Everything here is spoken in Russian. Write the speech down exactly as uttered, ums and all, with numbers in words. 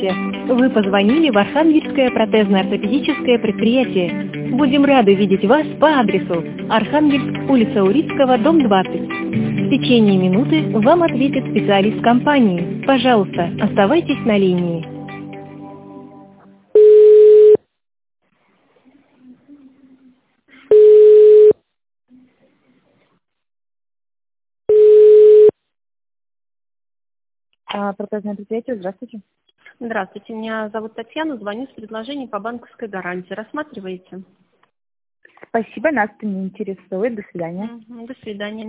Здравствуйте! Вы позвонили в Архангельское протезно-ортопедическое предприятие. Будем рады видеть вас по адресу Архангельск, улица Урицкого, дом двадцать. В течение минуты вам ответит специалист компании. Пожалуйста, оставайтесь на линии. А, протезное предприятие, здравствуйте. Здравствуйте, меня зовут Татьяна, звоню с предложением по банковской гарантии. Рассматриваете? Спасибо, нас это не интересует. До свидания. Мгм, до свидания.